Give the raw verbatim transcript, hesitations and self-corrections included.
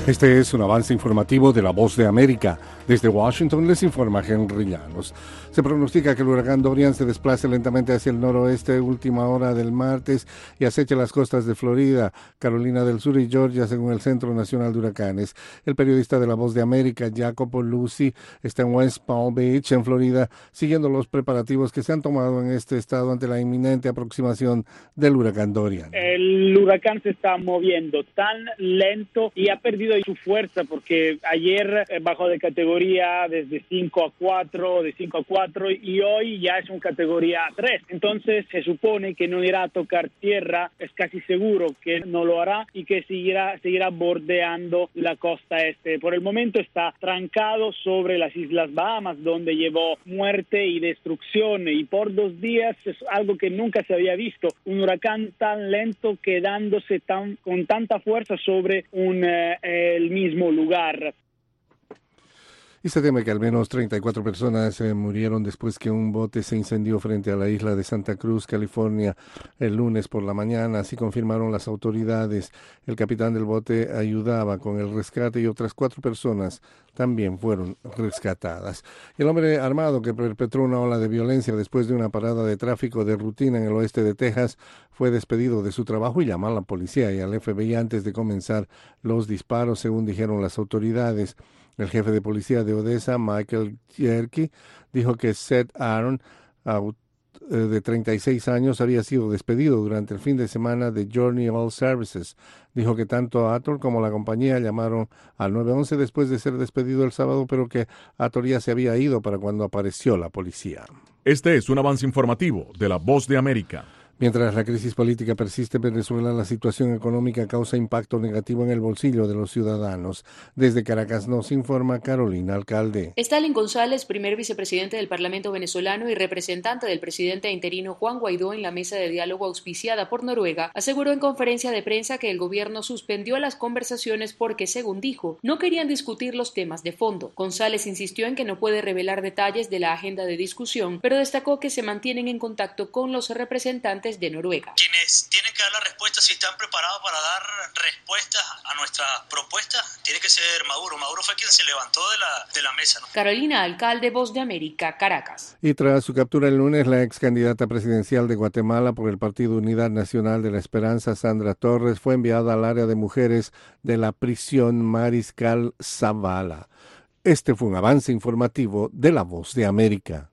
Este es un avance informativo de La Voz de América. Desde Washington les informa Henry Llanos. Se pronostica que el huracán Dorian se desplace lentamente hacia el noroeste última hora del martes y aceche las costas de Florida, Carolina del Sur y Georgia, según el Centro Nacional de Huracanes. El periodista de La Voz de América, Jacopo Luzzi, está en West Palm Beach, en Florida, siguiendo los preparativos que se han tomado en este estado ante la inminente aproximación del huracán Dorian. El huracán se está moviendo tan lento y ha perdido su fuerza porque ayer bajó de categoría desde cinco a cuatro, de cinco a cuatro y hoy ya es un categoría tres. Entonces se supone que no irá a tocar tierra, es casi seguro que no lo hará y que seguirá, seguirá bordeando la costa este. Por el momento está trancado sobre las Islas Bahamas, donde llevó muerte y destrucción, y por dos días es algo que nunca se había visto, un huracán tan lento quedándose tan, con tanta fuerza sobre un eh, el mismo lugar. Y se teme que al menos treinta y cuatro personas eh, murieron después que un bote se incendió frente a la isla de Santa Cruz, California, el lunes por la mañana. Así confirmaron las autoridades. El capitán del bote ayudaba con el rescate y otras cuatro personas también fueron rescatadas. El hombre armado que perpetró una ola de violencia después de una parada de tráfico de rutina en el oeste de Texas fue despedido de su trabajo y llamó a la policía y al F B I antes de comenzar los disparos, según dijeron las autoridades. El jefe de policía de Odessa, Michael Yerke, dijo que Seth Aaron, de treinta y seis años, había sido despedido durante el fin de semana de Journey All Services. Dijo que tanto Ator como la compañía llamaron al nueve once después de ser despedido el sábado, pero que Ator ya se había ido para cuando apareció la policía. Este es un avance informativo de La Voz de América. Mientras la crisis política persiste en Venezuela, la situación económica causa impacto negativo en el bolsillo de los ciudadanos. Desde Caracas nos informa Carolina Alcalde. Stalin González, primer vicepresidente del Parlamento venezolano y representante del presidente interino Juan Guaidó en la mesa de diálogo auspiciada por Noruega, aseguró en conferencia de prensa que el gobierno suspendió las conversaciones porque, según dijo, no querían discutir los temas de fondo. González insistió en que no puede revelar detalles de la agenda de discusión, pero destacó que se mantienen en contacto con los representantes de Noruega. Quienes tienen que dar la respuesta, si están preparados para dar respuestas a nuestra propuesta, tiene que ser Maduro. Maduro fue quien se levantó de la, de la mesa, ¿no? Carolina Alcalde, Voz de América, Caracas. Y tras su captura el lunes, la ex candidata presidencial de Guatemala por el Partido Unidad Nacional de la Esperanza, Sandra Torres, fue enviada al área de mujeres de la prisión Mariscal Zavala. Este fue un avance informativo de La Voz de América.